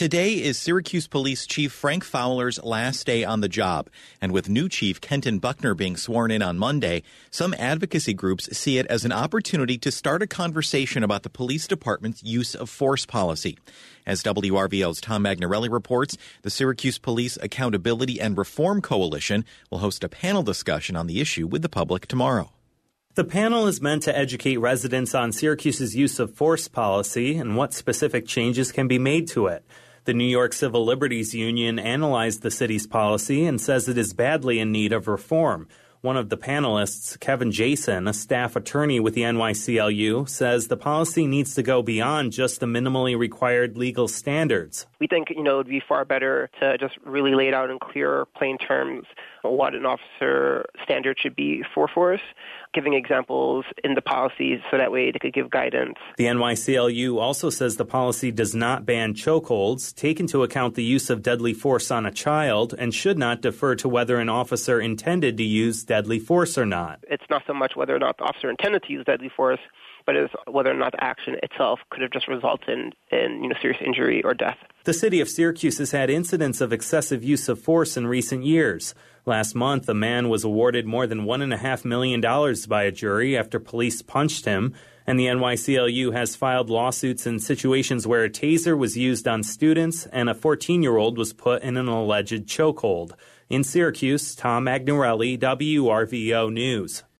Today is Syracuse Police Chief Frank Fowler's last day on the job, and with new Chief Kenton Buckner being sworn in on Monday, some advocacy groups see it as an opportunity to start a conversation about the police department's use of force policy. As WRVL's Tom Magnarelli reports, the Syracuse Police Accountability and Reform Coalition will host a panel discussion on the issue with the public tomorrow. The panel is meant to educate residents on Syracuse's use of force policy and what specific changes can be made to it. The New York Civil Liberties Union analyzed the city's policy and says it is badly in need of reform. One of the panelists, Kevin Jason, a staff attorney with the NYCLU, says the policy needs to go beyond just the minimally required legal standards. We think, it would be far better to just really lay it out in clear, plain terms what an officer standard should be for force, giving examples in the policies so that way they could give guidance. The NYCLU also says the policy does not ban chokeholds, take into account the use of deadly force on a child, and should not defer to whether an officer intended to use deadly force or not. It's not so much whether or not the officer intended to use deadly force, but it's whether or not the action itself could have just resulted in serious injury or death. The city of Syracuse has had incidents of excessive use of force in recent years. Last month, a man was awarded more than $1.5 million by a jury after police punched him, and the NYCLU has filed lawsuits in situations where a taser was used on students and a 14-year-old was put in an alleged chokehold. In Syracuse, Tom Magnarelli, WRVO News.